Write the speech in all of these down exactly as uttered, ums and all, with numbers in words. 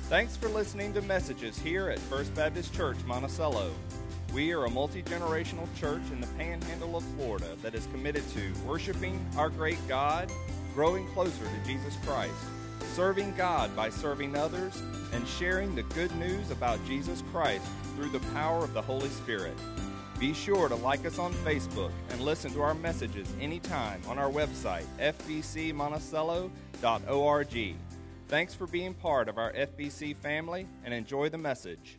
Thanks for listening to messages here at First Baptist Church, Monticello. We are a multi-generational church in the panhandle of Florida that is committed to worshiping our great God, growing closer to Jesus Christ, serving God by serving others, and sharing the good news about Jesus Christ through the power of the Holy Spirit. Be sure to like us on Facebook and listen to our messages anytime on our website, f b c monticello dot org. Thanks for being part of our F B C family, and enjoy the message.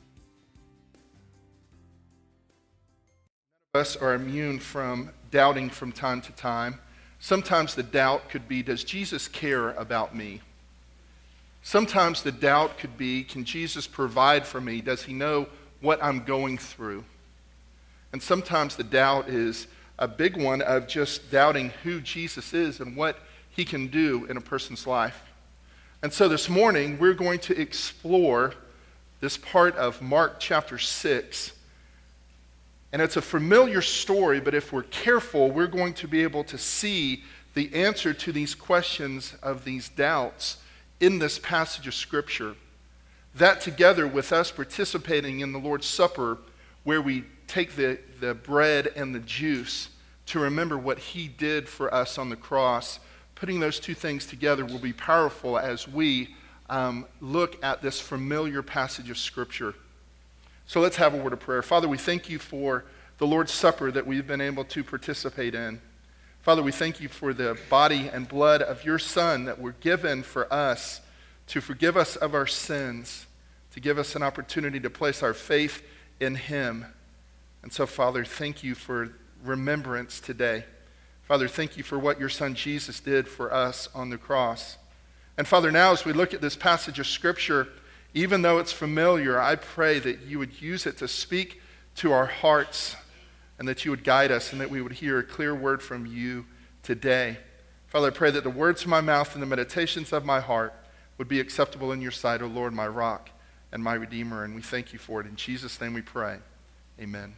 None of us are immune from doubting from time to time. Sometimes the doubt could be, does Jesus care about me? Sometimes the doubt could be, can Jesus provide for me? Does he know what I'm going through? And sometimes the doubt is a big one of just doubting who Jesus is and what he can do in a person's life. And so this morning, we're going to explore this part of Mark chapter six. And it's a familiar story, but if we're careful, we're going to be able to see the answer to these questions of these doubts in this passage of Scripture. That together with us participating in the Lord's Supper, where we take the, the bread and the juice to remember what he did for us on the cross, putting those two things together will be powerful as we um, look at this familiar passage of Scripture. So let's have a word of prayer. Father, we thank you for the Lord's Supper that we've been able to participate in. Father, we thank you for the body and blood of your Son that were given for us to forgive us of our sins, to give us an opportunity to place our faith in him. And so, Father, thank you for remembrance today. Father, thank you for what your Son Jesus did for us on the cross. And Father, now as we look at this passage of Scripture, even though it's familiar, I pray that you would use it to speak to our hearts and that you would guide us and that we would hear a clear word from you today. Father, I pray that the words of my mouth and the meditations of my heart would be acceptable in your sight, O Lord, my rock and my Redeemer, and we thank you for it. In Jesus' name we pray. Amen.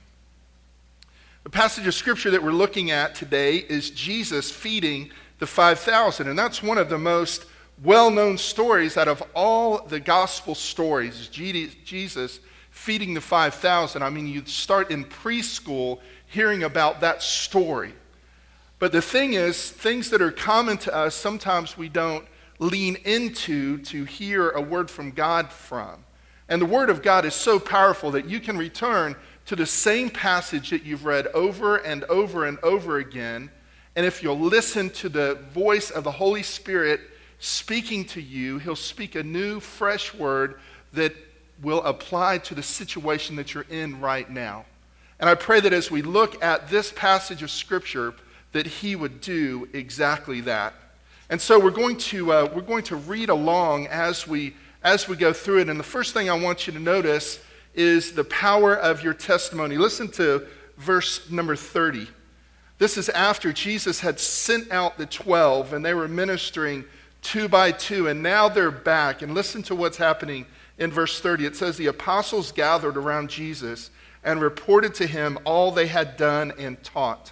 The passage of Scripture that we're looking at today is Jesus feeding the five thousand, and that's one of the most well-known stories out of all the gospel stories, is Jesus feeding the five thousand. I mean, you start in preschool hearing about that story. But the thing is, things that are common to us, sometimes we don't lean into to hear a word from God from. And the Word of God is so powerful that you can return to the same passage that you've read over and over and over again, and if you'll listen to the voice of the Holy Spirit speaking to you, he'll speak a new, fresh word that will apply to the situation that you're in right now. And I pray that as we look at this passage of Scripture, that he would do exactly that. And so we're going to uh, we're going to read along as we as we go through it. And the first thing I want you to notice is the power of your testimony. Listen to verse number thirty. This is after Jesus had sent out the twelve, and they were ministering two by two, and now they're back. And listen to what's happening in verse thirty. It says, the apostles gathered around Jesus and reported to him all they had done and taught.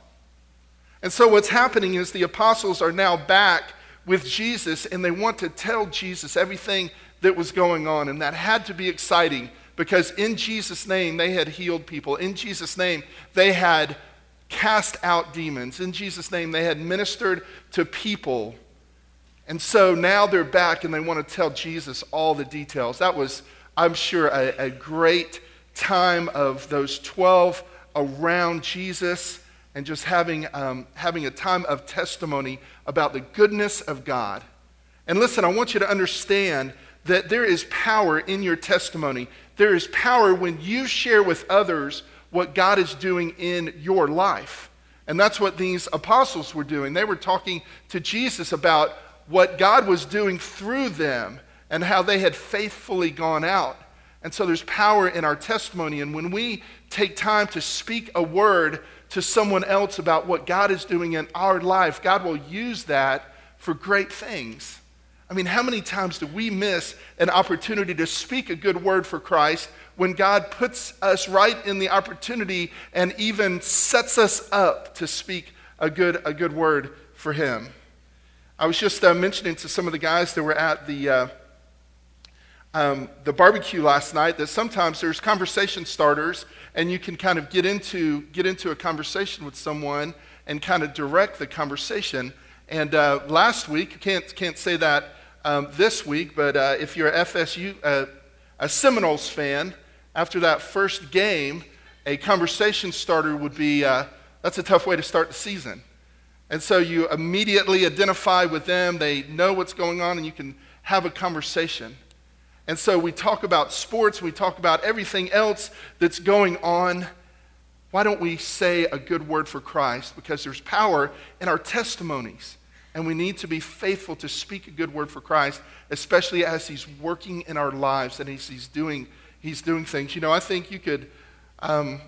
And so what's happening is the apostles are now back with Jesus, and they want to tell Jesus everything that was going on, and that had to be exciting. Because in Jesus' name, they had healed people. In Jesus' name, they had cast out demons. In Jesus' name, they had ministered to people. And so now they're back and they want to tell Jesus all the details. That was, I'm sure, a, a great time of those twelve around Jesus and just having, um, having a time of testimony about the goodness of God. And listen, I want you to understand that there is power in your testimony. There is power when you share with others what God is doing in your life. And that's what these apostles were doing. They were talking to Jesus about what God was doing through them and how they had faithfully gone out. And so there's power in our testimony. And when we take time to speak a word to someone else about what God is doing in our life, God will use that for great things. I mean, how many times do we miss an opportunity to speak a good word for Christ when God puts us right in the opportunity and even sets us up to speak a good, a good word for him? I was just uh, mentioning to some of the guys that were at the uh, um, the barbecue last night that sometimes there's conversation starters, and you can kind of get into get into a conversation with someone and kind of direct the conversation. And uh, last week, can't can't say that um, this week, but uh, if you're a F S U, uh, a Seminoles fan, after that first game, a conversation starter would be, uh, that's a tough way to start the season. And so you immediately identify with them, they know what's going on, and you can have a conversation. And so we talk about sports, we talk about everything else that's going on. Why don't we say a good word for Christ? Because there's power in our testimonies, and we need to be faithful to speak a good word for Christ, especially as he's working in our lives and he's, he's doing he's doing things. You know, I think you could um,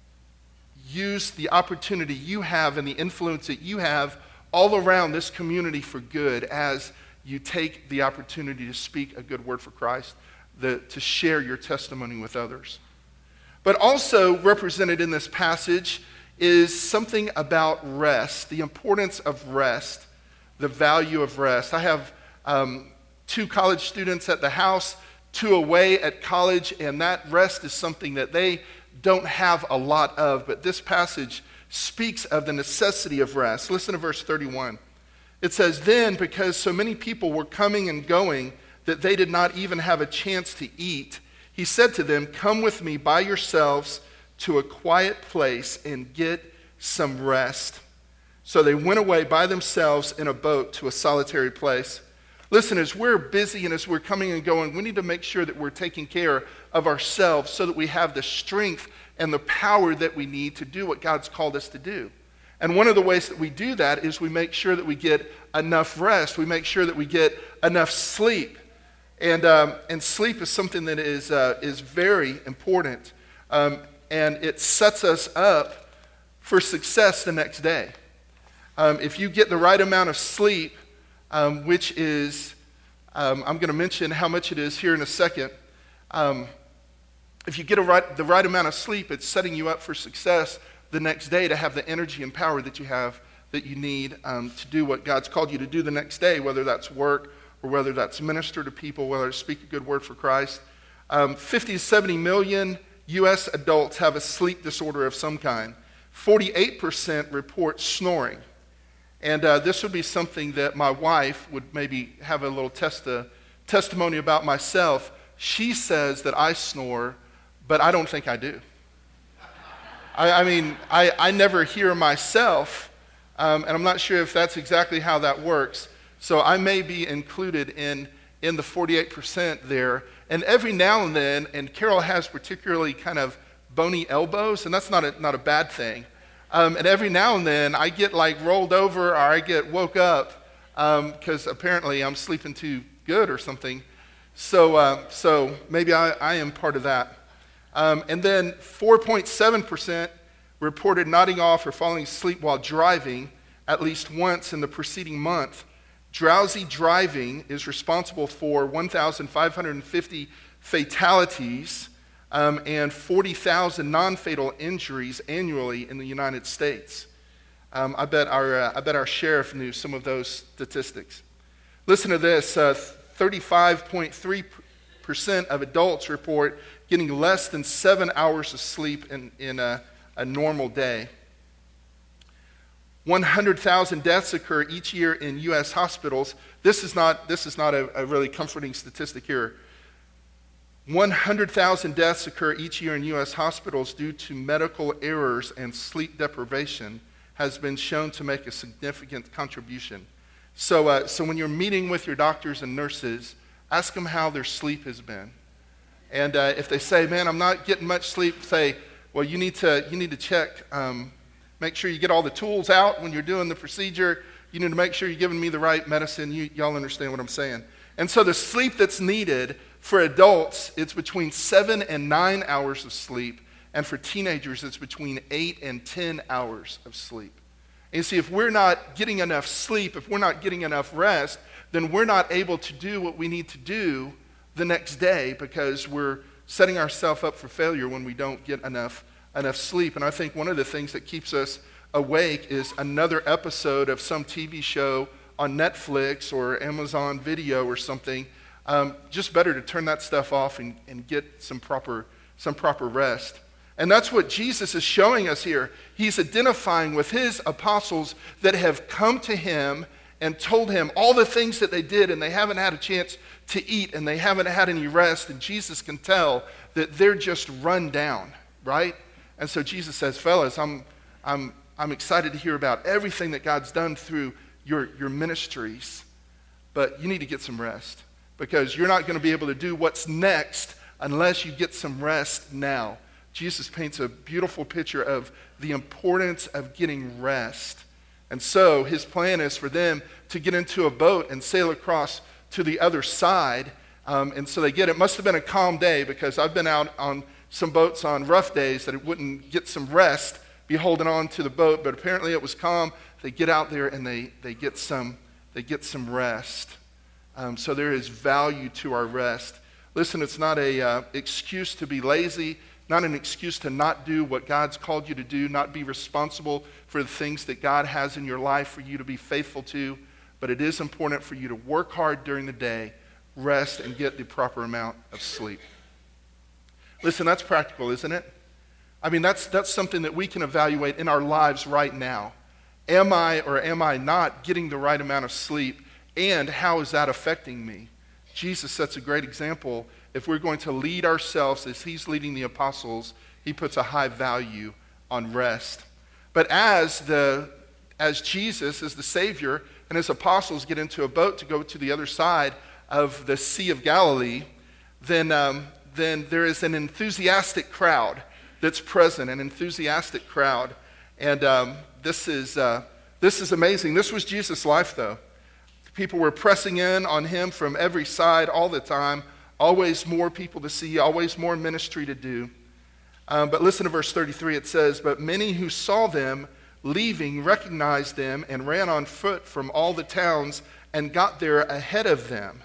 use the opportunity you have and the influence that you have all around this community for good as you take the opportunity to speak a good word for Christ, the, to share your testimony with others. But also represented in this passage is something about rest, the importance of rest, the value of rest. I have um, two college students at the house, two away at college, and that rest is something that they don't have a lot of, but this passage speaks of the necessity of rest. Listen to verse thirty-one. It says, "Then, because so many people were coming and going that they did not even have a chance to eat, he said to them, 'Come with me by yourselves to a quiet place and get some rest.' So they went away by themselves in a boat to a solitary place." Listen, as we're busy and as we're coming and going, we need to make sure that we're taking care of ourselves so that we have the strength and the power that we need to do what God's called us to do. And one of the ways that we do that is we make sure that we get enough rest. We make sure that we get enough sleep. And um, and sleep is something that is uh, is very important. Um, and it sets us up for success the next day. Um, if you get the right amount of sleep, um, which is, um, I'm going to mention how much it is here in a second. Um, if you get a right, the right amount of sleep, it's setting you up for success the next day to have the energy and power that you have, that you need um, to do what God's called you to do the next day, whether that's work or whether that's minister to people, whether it's speak a good word for Christ. Um, fifty to seventy million U S adults have a sleep disorder of some kind. forty-eight percent report snoring. And uh, this would be something that my wife would maybe have a little testa, testimony about myself. She says that I snore, but I don't think I do. I, I mean, I, I never hear myself, um, and I'm not sure if that's exactly how that works. So I may be included in, in the forty-eight percent there. And every now and then, and Carol has particularly kind of bony elbows, and that's not a, not a bad thing. Um, and every now and then, I get like rolled over or I get woke up because um, apparently I'm sleeping too good or something. So uh, so maybe I, I am part of that. Um, and then four point seven percent reported nodding off or falling asleep while driving at least once in the preceding month. Drowsy driving is responsible for one thousand five hundred fifty fatalities um, and forty thousand non-fatal injuries annually in the United States. Um, I bet our uh, I bet our sheriff knew some of those statistics. Listen to this: uh, thirty-five point three percent of adults report getting less than seven hours of sleep in in a, a normal day. one hundred thousand deaths occur each year in U S hospitals. This is not, this is not a, a really comforting statistic here. one hundred thousand deaths occur each year in U S hospitals due to medical errors, and sleep deprivation has been shown to make a significant contribution. So, uh, so when you're meeting with your doctors and nurses, ask them how their sleep has been. And uh, if they say, "Man, I'm not getting much sleep," say, "Well, you need to you need to check. Um, Make sure you get all the tools out when you're doing the procedure. You need to make sure you're giving me the right medicine." You, y'all understand what I'm saying. And so the sleep that's needed for adults, it's between seven and nine hours of sleep. And for teenagers, it's between eight and ten hours of sleep. And you see, if we're not getting enough sleep, if we're not getting enough rest, then we're not able to do what we need to do the next day, because we're setting ourselves up for failure when we don't get enough enough sleep. And I think one of the things that keeps us awake is another episode of some T V show on Netflix or Amazon Video or something um, just better to turn that stuff off and, and get some proper, some proper rest. And that's what Jesus is showing us here. He's identifying with his apostles that have come to him and told him all the things that they did, and they haven't had a chance to eat, and they haven't had any rest, and Jesus can tell that they're just run down, right? And so Jesus says, fellas, I'm, I'm, I'm excited to hear about everything that God's done through your, your ministries, but you need to get some rest, because you're not going to be able to do what's next unless you get some rest now. Jesus paints a beautiful picture of the importance of getting rest. And so his plan is for them to get into a boat and sail across to the other side. Um, and so they get, it must have been a calm day, because I've been out on some boats on rough days that it wouldn't get some rest, be holding on to the boat, but apparently it was calm. They get out there and they, they, get, some, they get some rest. Um, so there is value to our rest. Listen, it's not an uh, excuse to be lazy, not an excuse to not do what God's called you to do, not be responsible for the things that God has in your life for you to be faithful to, but it is important for you to work hard during the day, rest, and get the proper amount of sleep. Listen, that's practical, isn't it? I mean, that's, that's something that we can evaluate in our lives right now. Am I or am I not getting the right amount of sleep, and how is that affecting me? Jesus sets a great example. If we're going to lead ourselves as he's leading the apostles, he puts a high value on rest. But as the as Jesus, as the Savior, and his apostles get into a boat to go to the other side of the Sea of Galilee, then, um, then there is an enthusiastic crowd that's present, an enthusiastic crowd. And um, this is uh, this is amazing. This was Jesus' life, though. People were pressing in on him from every side all the time. Always more people to see, always more ministry to do. Um, but listen to verse thirty-three. It says, but many who saw them leaving recognized them and ran on foot from all the towns and got there ahead of them.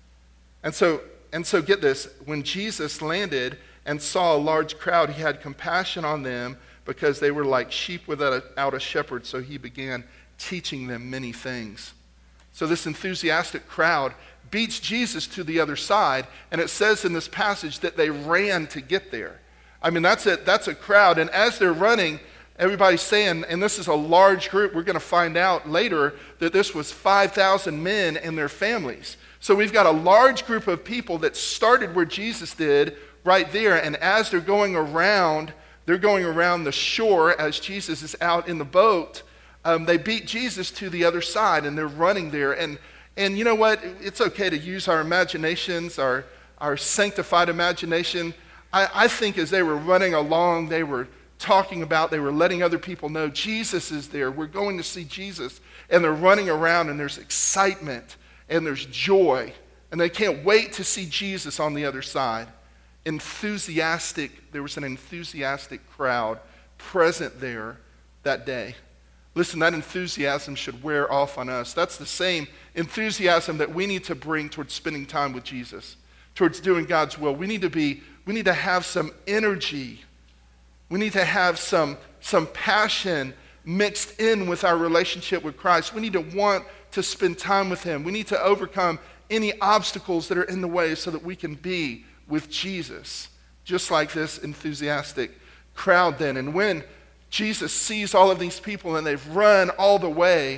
And so, and so get this, when Jesus landed and saw a large crowd, he had compassion on them because they were like sheep without a shepherd, so he began teaching them many things. So this enthusiastic crowd beats Jesus to the other side, and it says in this passage that they ran to get there. I mean, that's a, that's a crowd, and as they're running, everybody's saying, and this is a large group, we're going to find out later that this was five thousand men and their families. So we've got a large group of people that started where Jesus did right there, and as they're going around, they're going around the shore as Jesus is out in the boat, um, they beat Jesus to the other side, and they're running there, and And you know what? It's okay to use our imaginations, our, our sanctified imagination. I, I think as they were running along, they were talking about, they were letting other people know Jesus is there. We're going to see Jesus. And they're running around, and there's excitement, and there's joy. And they can't wait to see Jesus on the other side. Enthusiastic, there was an enthusiastic crowd present there that day. Listen, that enthusiasm should wear off on us. That's the same enthusiasm that we need to bring towards spending time with Jesus, towards doing God's will. We need to be, we need to have some energy. We need to have some, some passion mixed in with our relationship with Christ. We need to want to spend time with him. We need to overcome any obstacles that are in the way so that we can be with Jesus, just like this enthusiastic crowd then. And when Jesus sees all of these people and they've run all the way,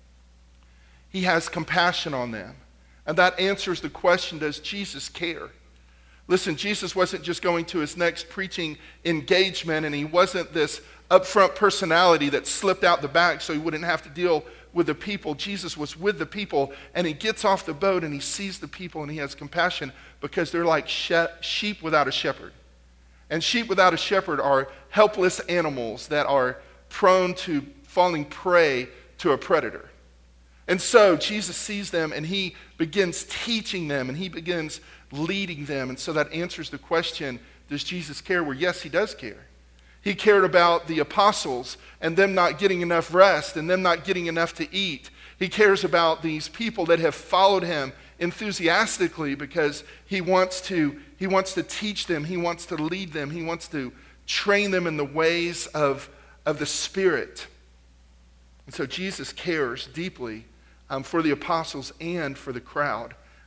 he has compassion on them. And that answers the question, does Jesus care? Listen, Jesus wasn't just going to his next preaching engagement, and he wasn't this upfront personality that slipped out the back so he wouldn't have to deal with the people. Jesus was with the people, and he gets off the boat and he sees the people and he has compassion because they're like sheep without a shepherd. And sheep without a shepherd are helpless animals that are prone to falling prey to a predator. And so Jesus sees them and he begins teaching them and he begins leading them. And so that answers the question, does Jesus care? Well, yes, he does care. He cared about the apostles and them not getting enough rest and them not getting enough to eat. He cares about these people that have followed him enthusiastically because he wants to, he wants to teach them, he wants to lead them, he wants to train them in the ways of, of the Spirit. And so Jesus cares deeply um, for the apostles and for the crowd.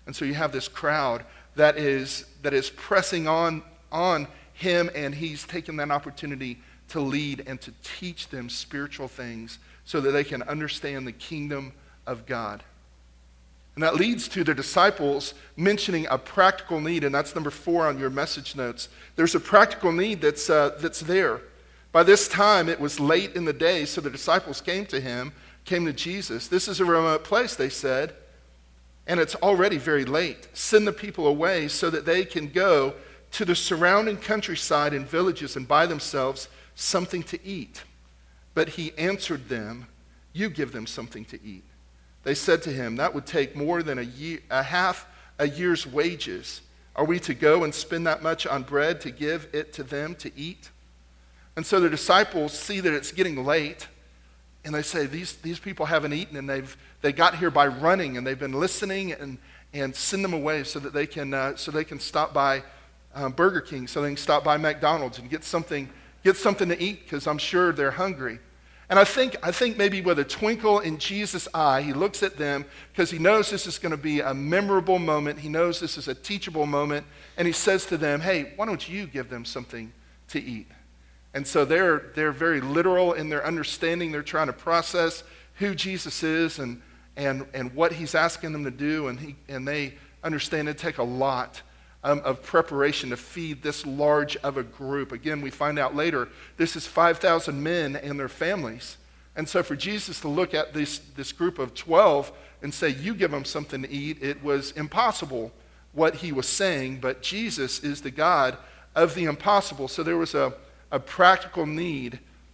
And so you have this crowd that is that is pressing on on him, and he's taken that opportunity to lead and to teach them spiritual things so that they can understand the kingdom of God. And that leads to the disciples mentioning a practical need, and that's number four on your message notes. There's a practical need that's uh, that's there. By this time, it was late in the day, so the disciples came to him, came to Jesus. This is a remote place, they said, and it's already very late. Send the people away so that they can go to the surrounding countryside and villages and buy themselves something to eat. But he answered them, you give them something to eat. They said to him, that would take more than a year, a half a year's wages. Are we to go and spend that much on bread to give it to them to eat? And so the disciples see that it's getting late, and they say, these, these people haven't eaten, and they've they got here by running, and they've been listening, and, and send them away so that they can uh, so they can stop by um, Burger King, so they can stop by McDonald's and get something get something to eat, because I'm sure they're hungry. And I think I think maybe with a twinkle in Jesus' eye, he looks at them because he knows this is going to be a memorable moment. He knows this is a teachable moment, and he says to them, hey, why don't you give them something to eat? And so they're they're very literal in their understanding. They're trying to process who Jesus is and and and what he's asking them to do, and he and they understand it take a lot um, of preparation to feed this large of a group. Again, we find out later this is five thousand men and their families. And so for Jesus to look at this this group of twelve and say, you give them something to eat, it was impossible what he was saying, but Jesus is the God of the impossible. So there was a a practical need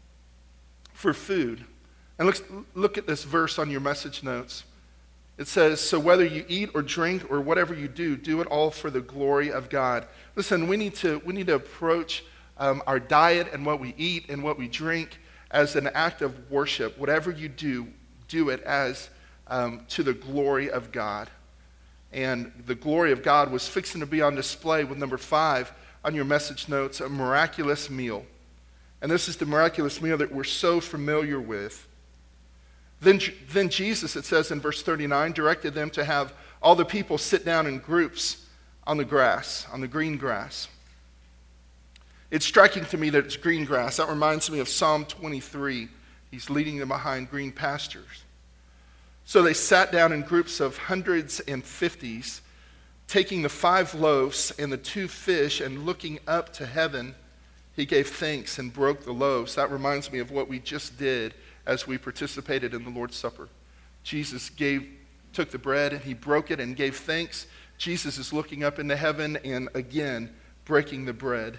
for food. And look, look at this verse on your message notes. It says, so whether you eat or drink or whatever you do, do it all for the glory of God. Listen, we need to, we need to approach um, our diet and what we eat and what we drink as an act of worship. Whatever you do, do it as um, to the glory of God. And the glory of God was fixing to be on display with number five on your message notes, a miraculous meal. And this is the miraculous meal that we're so familiar with. Then, then Jesus, it says in verse thirty-nine, directed them to have all the people sit down in groups on the grass, on the green grass. It's striking to me that it's green grass. That reminds me of Psalm twenty-three. He's leading them behind green pastures. So they sat down in groups of hundreds and fifties, taking the five loaves and the two fish and looking up to heaven, he gave thanks and broke the loaves. That reminds me of what we just did as we participated in the Lord's Supper. Jesus gave, took the bread and he broke it and gave thanks. Jesus is looking up into heaven and again breaking the bread.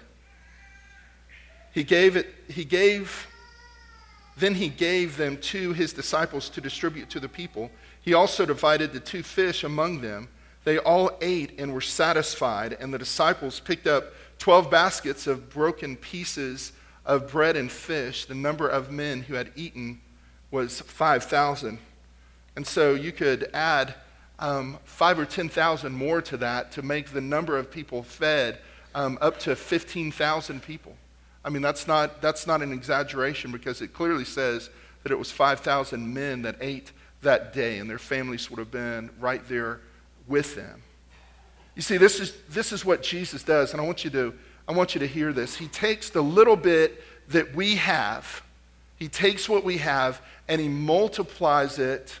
He gave it, he gave, then he gave them to his disciples to distribute to the people. He also divided the two fish among them. They all ate and were satisfied, and the disciples picked up twelve baskets of broken pieces of bread and fish. The number of men who had eaten was five thousand. And so you could add um, five or ten thousand more to that to make the number of people fed um, up to fifteen thousand people. I mean, that's not, that's not an exaggeration, because it clearly says that it was five thousand men that ate that day, and their families would have been right there with them. You see, this is this is what Jesus does, and I want you to I want you to hear this. He takes the little bit that we have, he takes what we have, and he multiplies it.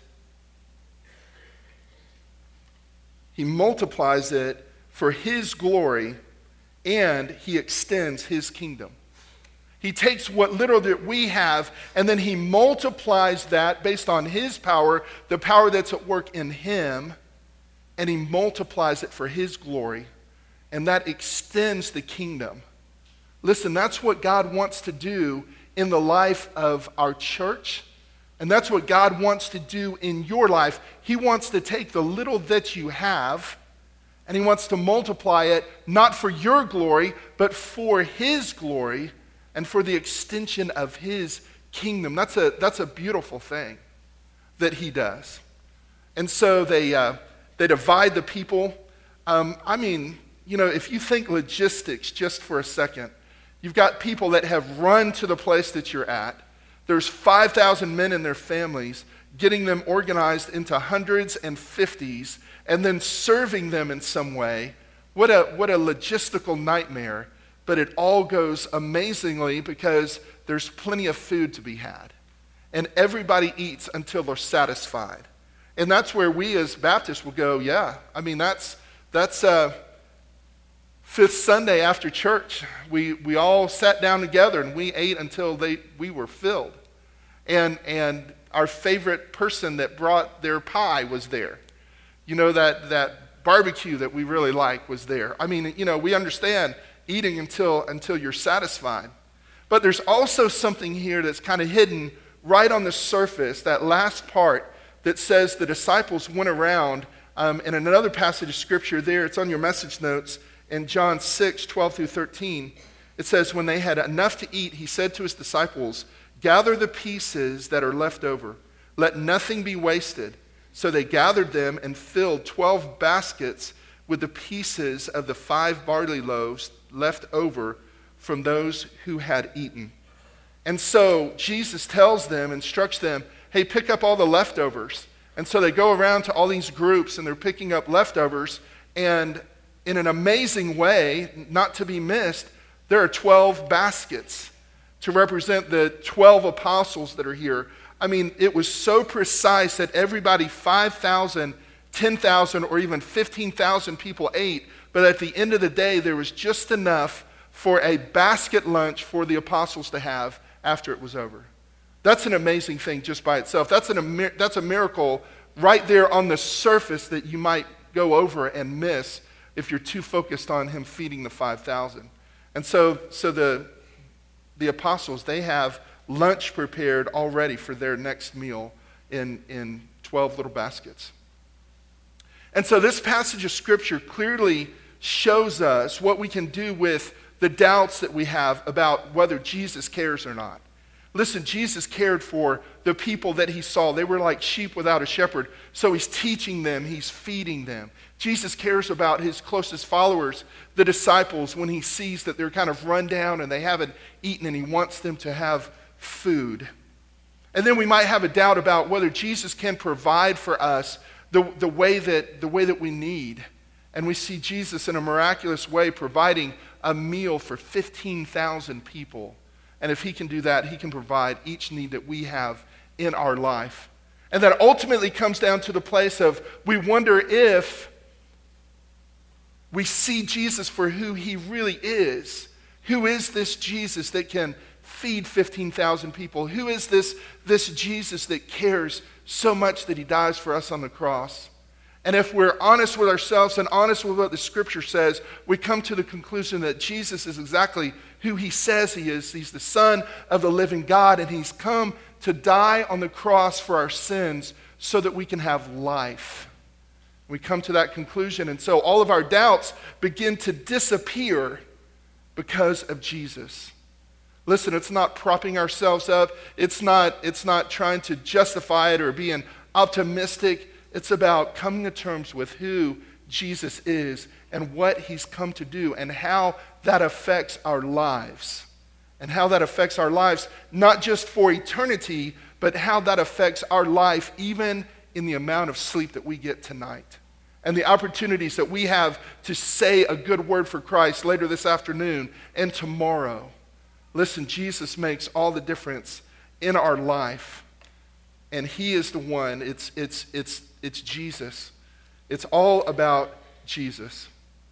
He multiplies it for his glory, and he extends his kingdom. He takes what little that we have, and then he multiplies that based on his power, the power that's at work in him, and he multiplies it for his glory, and that extends the kingdom. Listen, that's what God wants to do in the life of our church, and that's what God wants to do in your life. He wants to take the little that you have, and he wants to multiply it, not for your glory, but for his glory, and for the extension of his kingdom. That's a, that's a beautiful thing that he does. And so they... Uh, They divide the people. Um, I mean, you know, if you think logistics just for a second, you've got people that have run to the place that you're at. There's five thousand men and their families. getting them organized into hundreds and fifties, and then serving them in some way. What a, what a logistical nightmare. But it all goes amazingly because there's plenty of food to be had. And everybody eats until they're satisfied. And that's where we as Baptists will go, yeah. I mean, that's that's uh, fifth Sunday after church. We we all sat down together and we ate until they we were filled. And and our favorite person that brought their pie was there. You know, that that barbecue that we really like was there. I mean, you know, we understand eating until until you're satisfied. But there's also something here that's kind of hidden right on the surface, that last part that says the disciples went around, um, in another passage of Scripture there, it's on your message notes, in John six, twelve through thirteen. It says, when they had enough to eat, he said to his disciples, gather the pieces that are left over. Let nothing be wasted. So they gathered them and filled twelve baskets with the pieces of the five barley loaves left over from those who had eaten. And so Jesus tells them, instructs them, hey, pick up all the leftovers. And so they go around to all these groups and they're picking up leftovers. And in an amazing way, not to be missed, there are twelve baskets to represent the twelve apostles that are here. I mean, it was so precise that everybody, five thousand, ten thousand, or even fifteen thousand people ate. But at the end of the day, there was just enough for a basket lunch for the apostles to have after it was over. That's an amazing thing just by itself. That's, an, that's a miracle right there on the surface that you might go over and miss if you're too focused on him feeding the five thousand. And so, so the, the apostles, they have lunch prepared already for their next meal in, in twelve little baskets. And so this passage of Scripture clearly shows us what we can do with the doubts that we have about whether Jesus cares or not. Listen, Jesus cared for the people that he saw. They were like sheep without a shepherd. So he's teaching them, he's feeding them. Jesus cares about his closest followers, the disciples, when he sees that they're kind of run down and they haven't eaten, and he wants them to have food. And then we might have a doubt about whether Jesus can provide for us the, the, way that, the way that we need. And we see Jesus in a miraculous way providing a meal for fifteen thousand people. And if he can do that, he can provide each need that we have in our life. And that ultimately comes down to the place of we wonder if we see Jesus for who he really is. Who is this Jesus that can feed fifteen thousand people? Who is this, this Jesus that cares so much that he dies for us on the cross? And if we're honest with ourselves and honest with what the Scripture says, we come to the conclusion that Jesus is exactly who he says he is. He's the Son of the living God, and he's come to die on the cross for our sins so that we can have life. We come to that conclusion, and so all of our doubts begin to disappear because of Jesus. Listen, it's not propping ourselves up. It's not, it's not trying to justify it or being optimistic. It's about coming to terms with who Jesus is and what he's come to do and how that affects our lives. And how that affects our lives, not just for eternity, but how that affects our life even in the amount of sleep that we get tonight. And the opportunities that we have to say a good word for Christ later this afternoon and tomorrow. Listen, Jesus makes all the difference in our life. And he is the one, it's, it's, it's, it's Jesus. It's all about Jesus.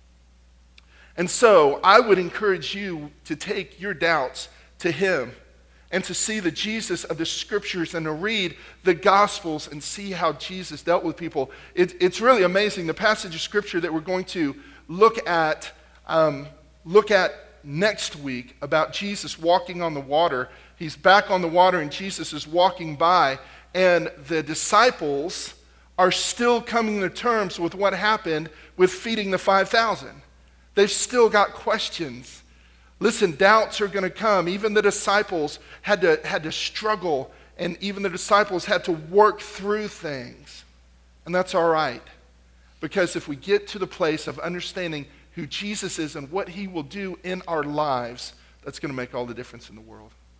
And so I would encourage you to take your doubts to him and to see the Jesus of the Scriptures and to read the Gospels and see how Jesus dealt with people. It, it's really amazing. The passage of Scripture that we're going to look at, um, look at next week about Jesus walking on the water. He's back on the water and Jesus is walking by, and the disciples are still coming to terms with what happened with feeding the five thousand. They've still got questions. Listen, doubts are going to come. Even the disciples had to, had to struggle, and even the disciples had to work through things. And that's all right. Because if we get to the place of understanding who Jesus is and what he will do in our lives, that's going to make all the difference in the world.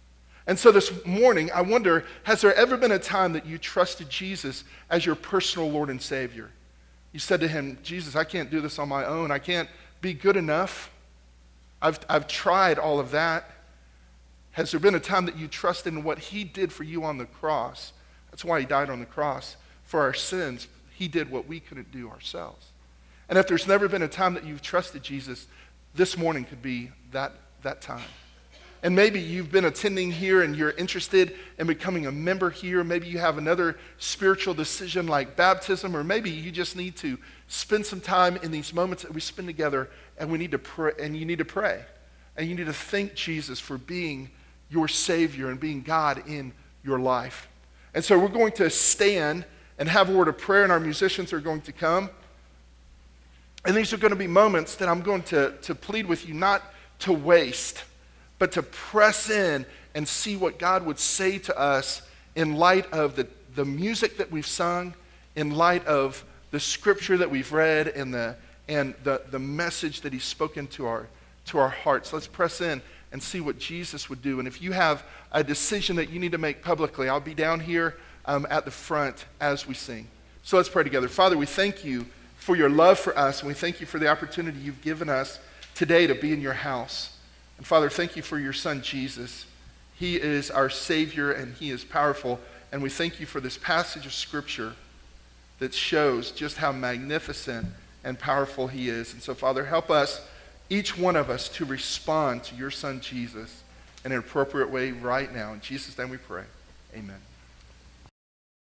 And so this morning, I wonder, has there ever been a time that you trusted Jesus as your personal Lord and Savior? You said to him, Jesus, I can't do this on my own. I can't be good enough. I've, I've tried all of that. Has there been a time that you trusted in what he did for you on the cross? That's why he died on the cross. For our sins, he did what we couldn't do ourselves. And if there's never been a time that you've trusted Jesus, this morning could be that, that time. And maybe you've been attending here and you're interested in becoming a member here. Maybe you have another spiritual decision like baptism, or maybe you just need to spend some time in these moments that we spend together, and we need to pray, and you need to pray. And you need to thank Jesus for being your Savior and being God in your life. And so we're going to stand and have a word of prayer, and our musicians are going to come. And these are going to be moments that I'm going to, to plead with you not to waste, but to press in and see what God would say to us in light of the, the music that we've sung, in light of the scripture that we've read, and the and the, the message that he's spoken to our to our hearts. Let's press in and see what Jesus would do. And if you have a decision that you need to make publicly, I'll be down here um, at the front as we sing. So let's pray together. Father, we thank you for your love for us, and we thank you for the opportunity you've given us today to be in your house. And Father, thank you for your son, Jesus. He is our Savior, and he is powerful. And we thank you for this passage of Scripture that shows just how magnificent and powerful he is. And so, Father, help us, each one of us, to respond to your son, Jesus, in an appropriate way right now. In Jesus' name we pray. Amen.